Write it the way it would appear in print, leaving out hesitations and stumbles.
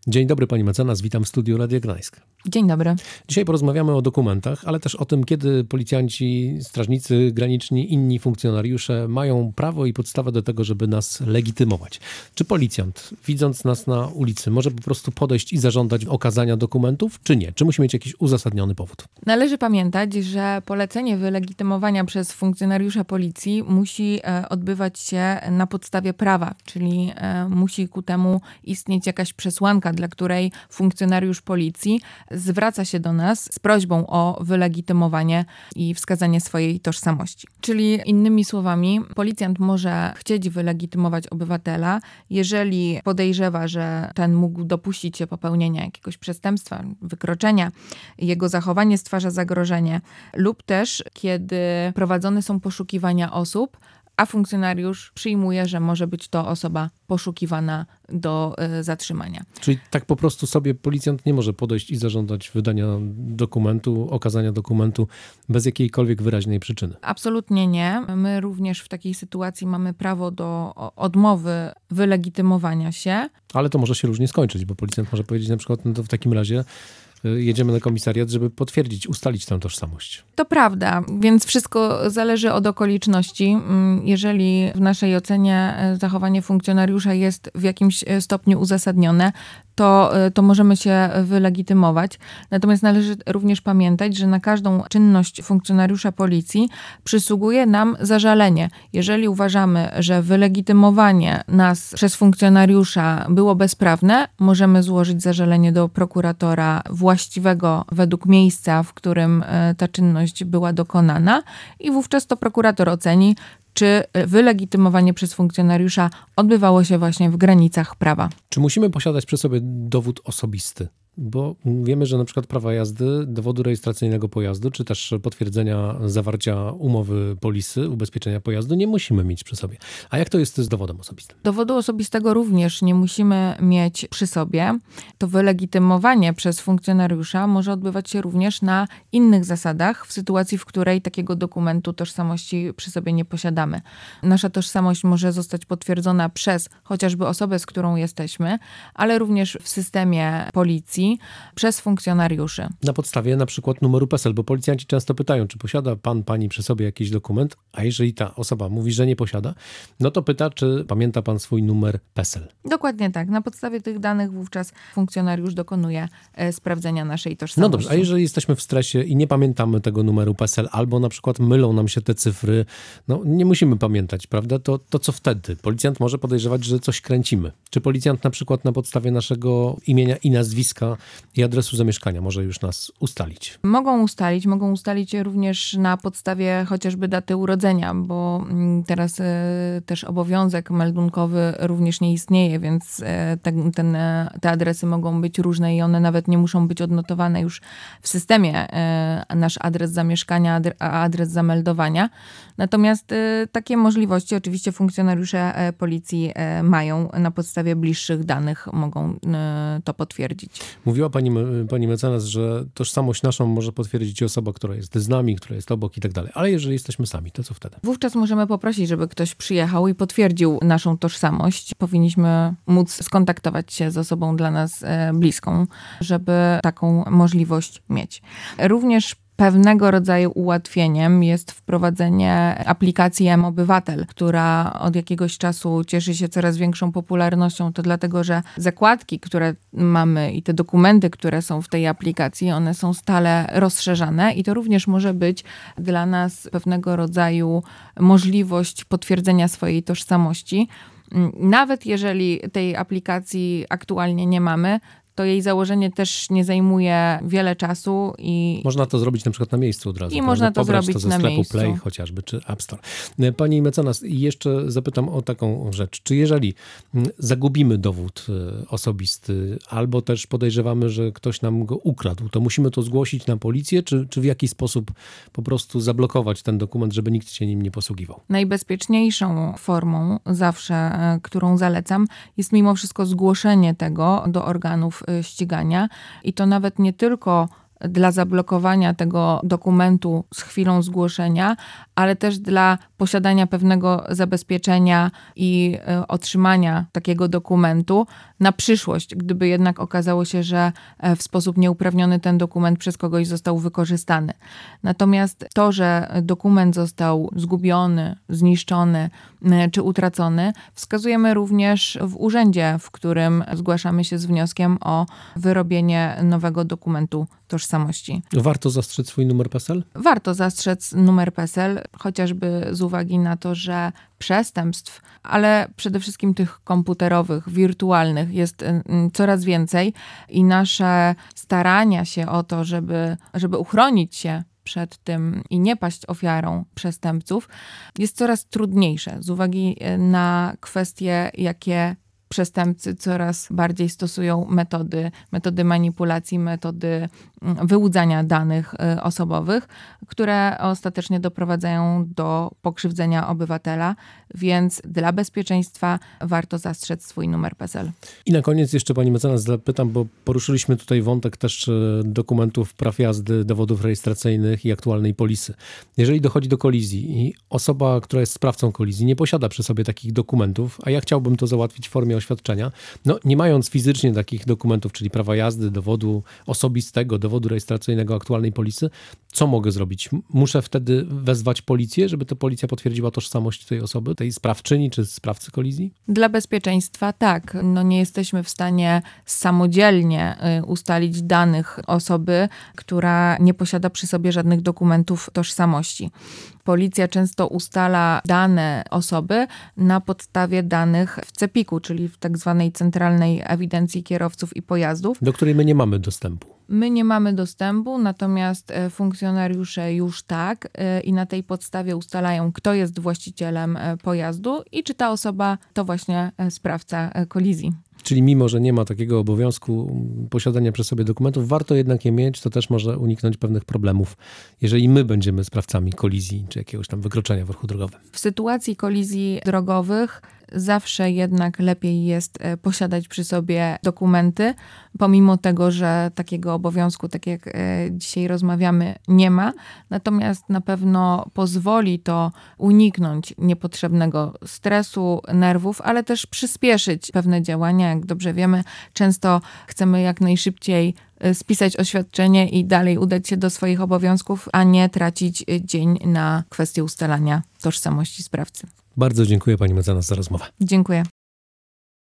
Dzień dobry pani mecenas, witam w studiu Radia Gdańsk. Dzień dobry. Dzisiaj porozmawiamy o dokumentach, ale też o tym, kiedy policjanci, strażnicy graniczni, inni funkcjonariusze mają prawo i podstawę do tego, żeby nas legitymować. Czy policjant, widząc nas na ulicy, może po prostu podejść i zażądać okazania dokumentów, czy nie? Czy musi mieć jakiś uzasadniony powód? Należy pamiętać, że polecenie wylegitymowania przez funkcjonariusza policji musi odbywać się na podstawie prawa, czyli musi ku temu istnieć jakaś przesłanka, dla której funkcjonariusz policji zwraca się do nas z prośbą o wylegitymowanie i wskazanie swojej tożsamości. Czyli innymi słowami, policjant może chcieć wylegitymować obywatela, jeżeli podejrzewa, że ten mógł dopuścić się popełnienia jakiegoś przestępstwa, wykroczenia, jego zachowanie stwarza zagrożenie, lub też kiedy prowadzone są poszukiwania osób, a funkcjonariusz przyjmuje, że może być to osoba poszukiwana do zatrzymania. Czyli tak po prostu sobie policjant nie może podejść i zażądać wydania dokumentu, okazania dokumentu bez jakiejkolwiek wyraźnej przyczyny? Absolutnie nie. My również w takiej sytuacji mamy prawo do odmowy wylegitymowania się. Ale to może się różnie skończyć, bo policjant może powiedzieć na przykład, no to w takim razie jedziemy na komisariat, żeby potwierdzić, ustalić tę tożsamość. To prawda, więc wszystko zależy od okoliczności. Jeżeli w naszej ocenie zachowanie funkcjonariusza jest w jakimś stopniu uzasadnione, to możemy się wylegitymować. Natomiast należy również pamiętać, że na każdą czynność funkcjonariusza policji przysługuje nam zażalenie. Jeżeli uważamy, że wylegitymowanie nas przez funkcjonariusza było bezprawne, możemy złożyć zażalenie do prokuratora właściwego według miejsca, w którym ta czynność była dokonana, i wówczas to prokurator oceni, czy wylegitymowanie przez funkcjonariusza odbywało się właśnie w granicach prawa. Czy musimy posiadać przy sobie dowód osobisty? Bo wiemy, że na przykład prawa jazdy, dowodu rejestracyjnego pojazdu, czy też potwierdzenia zawarcia umowy polisy, ubezpieczenia pojazdu nie musimy mieć przy sobie. A jak to jest z dowodem osobistym? Dowodu osobistego również nie musimy mieć przy sobie. To wylegitymowanie przez funkcjonariusza może odbywać się również na innych zasadach, w sytuacji, w której takiego dokumentu tożsamości przy sobie nie posiadamy. Nasza tożsamość może zostać potwierdzona przez chociażby osobę, z którą jesteśmy, ale również w systemie policji, przez funkcjonariuszy. Na podstawie na przykład numeru PESEL, bo policjanci często pytają, czy posiada pan, pani przy sobie jakiś dokument, a jeżeli ta osoba mówi, że nie posiada, no to pyta, czy pamięta pan swój numer PESEL. Dokładnie tak. Na podstawie tych danych wówczas funkcjonariusz dokonuje sprawdzenia naszej tożsamości. No dobrze, a jeżeli jesteśmy w stresie i nie pamiętamy tego numeru PESEL, albo na przykład mylą nam się te cyfry, no nie musimy pamiętać, prawda? To co wtedy? Policjant może podejrzewać, że coś kręcimy. Czy policjant na przykład na podstawie naszego imienia i nazwiska i adresu zamieszkania może już nas ustalić? Mogą ustalić również na podstawie chociażby daty urodzenia, bo teraz też obowiązek meldunkowy również nie istnieje, więc te adresy mogą być różne i one nawet nie muszą być odnotowane już w systemie, nasz adres zamieszkania, a adres zameldowania. Natomiast takie możliwości oczywiście funkcjonariusze policji mają, na podstawie bliższych danych mogą to potwierdzić. Mówiła pani mecenas, że tożsamość naszą może potwierdzić osoba, która jest z nami, która jest obok i tak dalej. Ale jeżeli jesteśmy sami, to co wtedy? Wówczas możemy poprosić, żeby ktoś przyjechał i potwierdził naszą tożsamość. Powinniśmy móc skontaktować się z osobą dla nas bliską, żeby taką możliwość mieć. Również pewnego rodzaju ułatwieniem jest wprowadzenie aplikacji mObywatel, która od jakiegoś czasu cieszy się coraz większą popularnością. To dlatego, że zakładki, które mamy i te dokumenty, które są w tej aplikacji, one są stale rozszerzane i to również może być dla nas pewnego rodzaju możliwość potwierdzenia swojej tożsamości. Nawet jeżeli tej aplikacji aktualnie nie mamy, to jej założenie też nie zajmuje wiele czasu i można to zrobić na przykład na miejscu od razu. I można to zrobić to ze na sklepu miejscu. Play chociażby, czy App Store. Pani mecenas, jeszcze zapytam o taką rzecz. Czy jeżeli zagubimy dowód osobisty albo też podejrzewamy, że ktoś nam go ukradł, to musimy to zgłosić na policję, czy w jakiś sposób po prostu zablokować ten dokument, żeby nikt się nim nie posługiwał? Najbezpieczniejszą formą zawsze, którą zalecam, jest mimo wszystko zgłoszenie tego do organów ścigania i to nawet nie tylko dla zablokowania tego dokumentu z chwilą zgłoszenia, ale też dla posiadania pewnego zabezpieczenia i otrzymania takiego dokumentu na przyszłość, gdyby jednak okazało się, że w sposób nieuprawniony ten dokument przez kogoś został wykorzystany. Natomiast to, że dokument został zgubiony, zniszczony czy utracony, wskazujemy również w urzędzie, w którym zgłaszamy się z wnioskiem o wyrobienie nowego dokumentu tożsamości. Warto zastrzec swój numer PESEL? Warto zastrzec numer PESEL, chociażby z uwagi na to, że przestępstw, ale przede wszystkim tych komputerowych, wirtualnych jest coraz więcej i nasze starania się o to, żeby uchronić się przed tym i nie paść ofiarą przestępców, jest coraz trudniejsze z uwagi na kwestie, jakie przestępcy coraz bardziej stosują metody manipulacji, metody wyłudzania danych osobowych, które ostatecznie doprowadzają do pokrzywdzenia obywatela, więc dla bezpieczeństwa warto zastrzec swój numer PESEL. I na koniec jeszcze pani mecenas zapytam, bo poruszyliśmy tutaj wątek też dokumentów praw jazdy, dowodów rejestracyjnych i aktualnej polisy. Jeżeli dochodzi do kolizji i osoba, która jest sprawcą kolizji, nie posiada przy sobie takich dokumentów, a ja chciałbym to załatwić w formie oświadczenia, nie mając fizycznie takich dokumentów, czyli prawa jazdy, dowodu osobistego, dowodu rejestracyjnego, aktualnej polisy, co mogę zrobić? Muszę wtedy wezwać policję, żeby ta policja potwierdziła tożsamość tej osoby, tej sprawczyni czy sprawcy kolizji? Dla bezpieczeństwa tak. Nie jesteśmy w stanie samodzielnie ustalić danych osoby, która nie posiada przy sobie żadnych dokumentów tożsamości. Policja często ustala dane osoby na podstawie danych w CEPiK-u, czyli w tak zwanej Centralnej Ewidencji Kierowców i Pojazdów. Do której my nie mamy dostępu. My nie mamy dostępu, natomiast funkcjonariusze już tak i na tej podstawie ustalają, kto jest właścicielem pojazdu i czy ta osoba to właśnie sprawca kolizji. Czyli mimo, że nie ma takiego obowiązku posiadania przy sobie dokumentów, warto jednak je mieć, to też może uniknąć pewnych problemów, jeżeli my będziemy sprawcami kolizji czy jakiegoś tam wykroczenia w ruchu drogowym. W sytuacji kolizji drogowych zawsze jednak lepiej jest posiadać przy sobie dokumenty, pomimo tego, że takiego obowiązku, tak jak dzisiaj rozmawiamy, nie ma. Natomiast na pewno pozwoli to uniknąć niepotrzebnego stresu, nerwów, ale też przyspieszyć pewne działania. Jak dobrze wiemy, często chcemy jak najszybciej spisać oświadczenie i dalej udać się do swoich obowiązków, a nie tracić dzień na kwestię ustalania tożsamości sprawcy. Bardzo dziękuję pani mecenas za rozmowę. Dziękuję.